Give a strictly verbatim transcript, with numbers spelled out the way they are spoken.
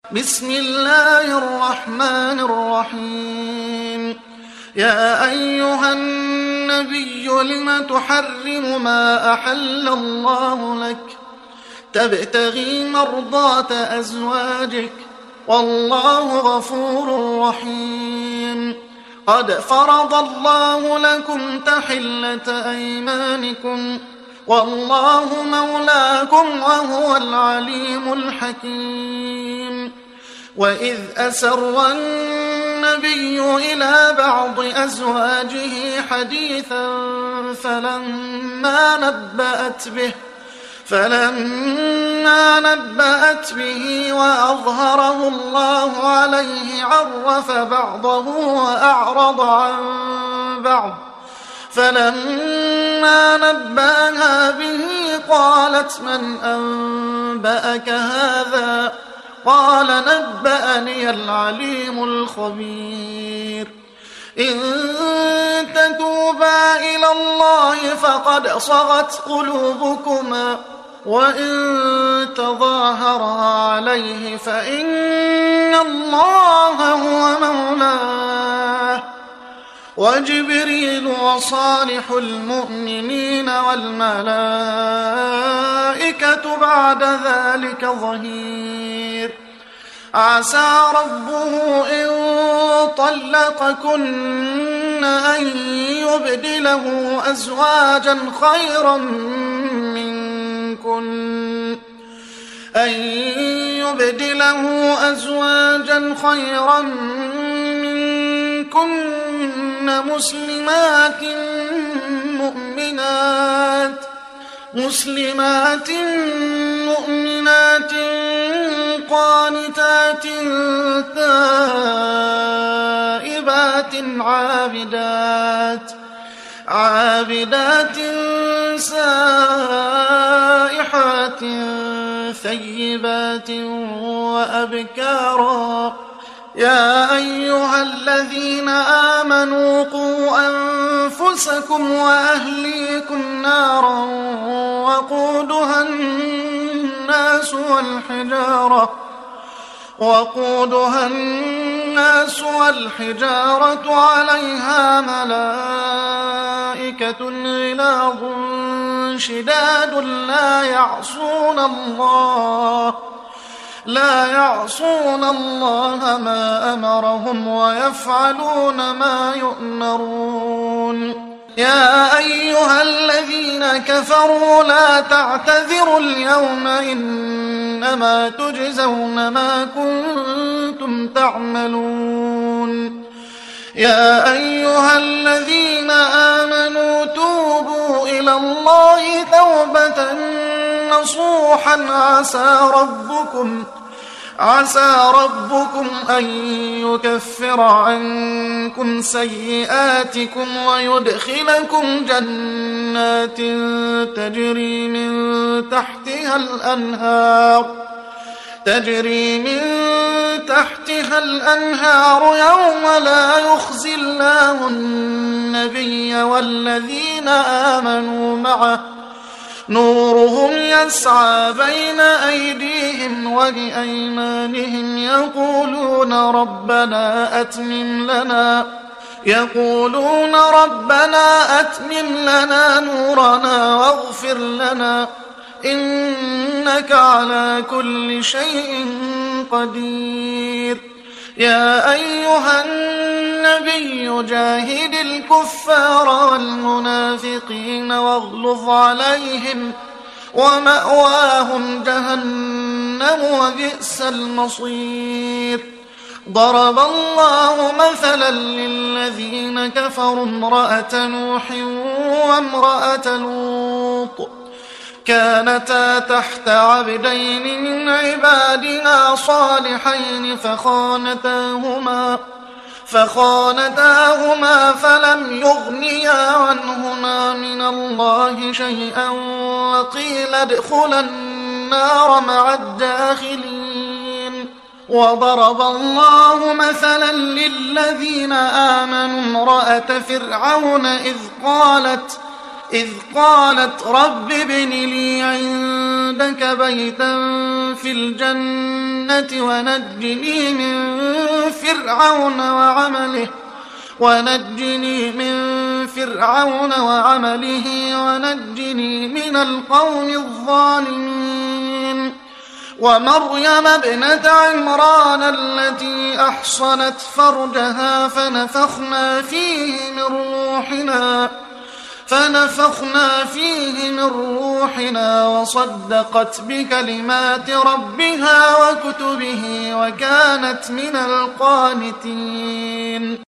بسم الله الرحمن الرحيم. يا أيها النبي لم تحرم ما أحل الله لك تبتغي مرضات أزواجك والله غفور رحيم. قد فرض الله لكم تحلة أيمانكم والله مولاكم وهو العليم الحكيم. وإذ أسر النبي إلى بعض أزواجه حديثا فلما نبأت به فلما نبأت به وأظهره الله عليه عرف بعضه وأعرض عن بعض. فلما نبأها به قالت من أنبأك هذا؟ قال نبأني العليم الخبير. إن تتوبا إلى الله فقد صغت قلوبكما وإن تظاهرا عليه فإن الله هو مولاه وجبريل وصالح المؤمنين والملائكة بعد ذلك ظهير. عسى ربه إن طلقكن أن يبدله أزواجا خيرا منكن أن يبدله أزواجا خيرا منكن مسلمات مؤمنات مسلمات مؤمنات قانتات تائبات عابدات عابدات سائحات ثيبات وأبكارا. يا أيها الذين آمنوا قوا أنفسكم وأهليكم نارا وقودها الناس والحجارة وقودها الناس والحجارة عليها ملائكة غلاظ شداد لا يعصون الله لا يعصون الله ما أمرهم ويفعلون ما يؤمرون. يا أيها الذين كفروا لا تعتذروا اليوم إنما تجزون ما كنتم تعملون. يا أيها الذين آمنوا توبوا إلى الله توبة نصوحا عسى ربكم عسى ربكم أن يكفر عنكم سيئاتكم ويدخلكم جنات تجري من تحتها الأنهار تجري من تحتها الأنهار يوم لا يخزي الله النبي والذين آمنوا معه نورهم يسعى بين أيديهم وبأيمانهم يقولون ربنا أتمم لنا يقولون ربنا أتمم لنا نورنا واغفر لنا إنك على كل شيء قدير. يا أيها النبي جاهد الكفار والمنافقين واغلظ عليهم ومأواهم جهنم وبئس المصير. ضرب الله مثلا للذين كفروا امرأة نوح وامرأة لوط كانتا تحت عبدين من عبادنا صالحين فخانتاهما فخانتاهما فلم يغنيا عنهما من الله شيئا وقيل ادخلا النار مع الداخلين. وضرب الله مثلا للذين آمنوا امرأة فرعون إذ قالت إذ قالت رب ابن لي عندك بيتا في الجنة ونجني من فرعون وعمله ونجني من فرعون وعمله ونجني من القوم الظالمين ومريم ابنة عمران التي أحصنت فرجها فنفخنا فيه من روحنا فنفخنا فيه من روحنا وصدقت بكلمات ربها وكتبه وكانت من القانتين